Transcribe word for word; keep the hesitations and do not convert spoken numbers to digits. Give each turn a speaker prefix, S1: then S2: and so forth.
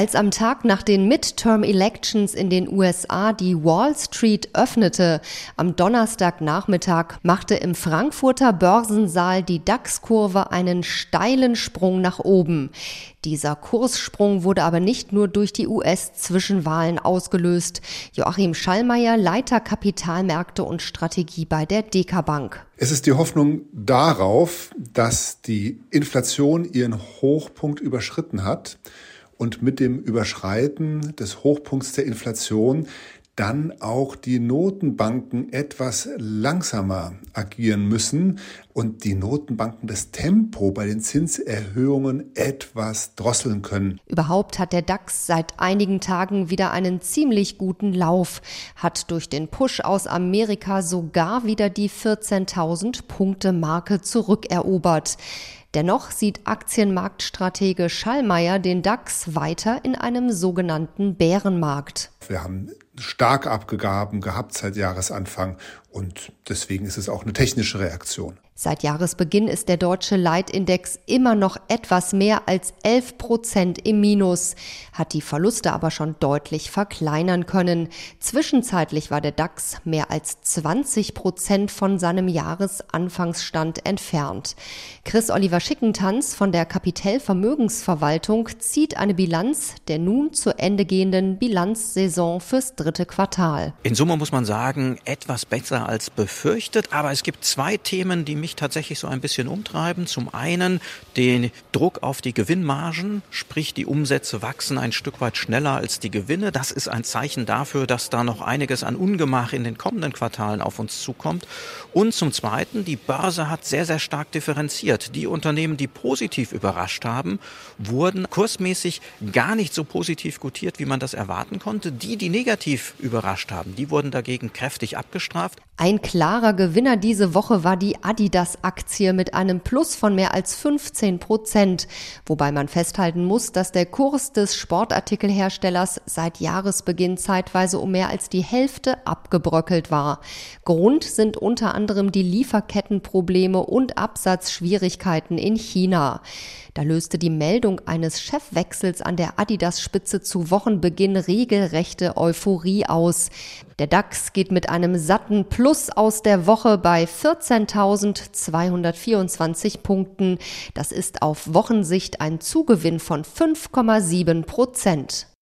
S1: Als am Tag nach den Midterm-Elections in den U S A die Wall Street öffnete, am Donnerstagnachmittag machte im Frankfurter Börsensaal die DAX-Kurve einen steilen Sprung nach oben. Dieser Kurssprung wurde aber nicht nur durch die U S-Zwischenwahlen ausgelöst. Joachim Schallmeier, Leiter Kapitalmärkte und Strategie bei der Deka Bank.
S2: Es ist die Hoffnung darauf, dass die Inflation ihren Hochpunkt überschritten hat und mit dem Überschreiten des Hochpunkts der Inflation dann auch die Notenbanken etwas langsamer agieren müssen und die Notenbanken das Tempo bei den Zinserhöhungen etwas drosseln können.
S1: Überhaupt hat der DAX seit einigen Tagen wieder einen ziemlich guten Lauf, hat durch den Push aus Amerika sogar wieder die vierzehntausend Punkte Marke zurückerobert. Dennoch sieht Aktienmarktstratege Schallmeier den DAX weiter in einem sogenannten Bärenmarkt.
S2: Wir haben starke Abgaben gehabt seit Jahresanfang und deswegen ist es auch eine technische Reaktion.
S1: Seit Jahresbeginn ist der deutsche Leitindex immer noch etwas mehr als elf Prozent im Minus, hat die Verluste aber schon deutlich verkleinern können. Zwischenzeitlich war der DAX mehr als zwanzig Prozent von seinem Jahresanfangsstand entfernt. Chris-Oliver Schickentanz von der Capital Vermögensverwaltung zieht eine Bilanz der nun zu Ende gehenden Bilanzsaison fürs dritte Quartal.
S3: In Summe muss man sagen, etwas besser als befürchtet, aber es gibt zwei Themen, die mich tatsächlich so ein bisschen umtreiben. Zum einen den Druck auf die Gewinnmargen, sprich die Umsätze wachsen ein Stück weit schneller als die Gewinne. Das ist ein Zeichen dafür, dass da noch einiges an Ungemach in den kommenden Quartalen auf uns zukommt. Und zum zweiten, die Börse hat sehr, sehr stark differenziert. Die Unternehmen, die positiv überrascht haben, wurden kursmäßig gar nicht so positiv gutiert, wie man das erwarten konnte. Die, die negativ überrascht haben, die wurden dagegen kräftig abgestraft.
S1: Ein klarer Gewinner diese Woche war die Adidas-Aktie mit einem Plus von mehr als fünfzehn Prozent, wobei man festhalten muss, dass der Kurs des Sportartikelherstellers seit Jahresbeginn zeitweise um mehr als die Hälfte abgebröckelt war. Grund sind unter anderem die Lieferkettenprobleme und Absatzschwierigkeiten in China. Da löste die Meldung eines Chefwechsels an der Adidas-Spitze zu Wochenbeginn regelrechte Euphorie aus. Der DAX geht mit einem satten Plus aus der Woche bei vierzehntausendzweihundertvierundzwanzig Punkten. Das ist auf Wochensicht ein Zugewinn von fünf Komma sieben Prozent.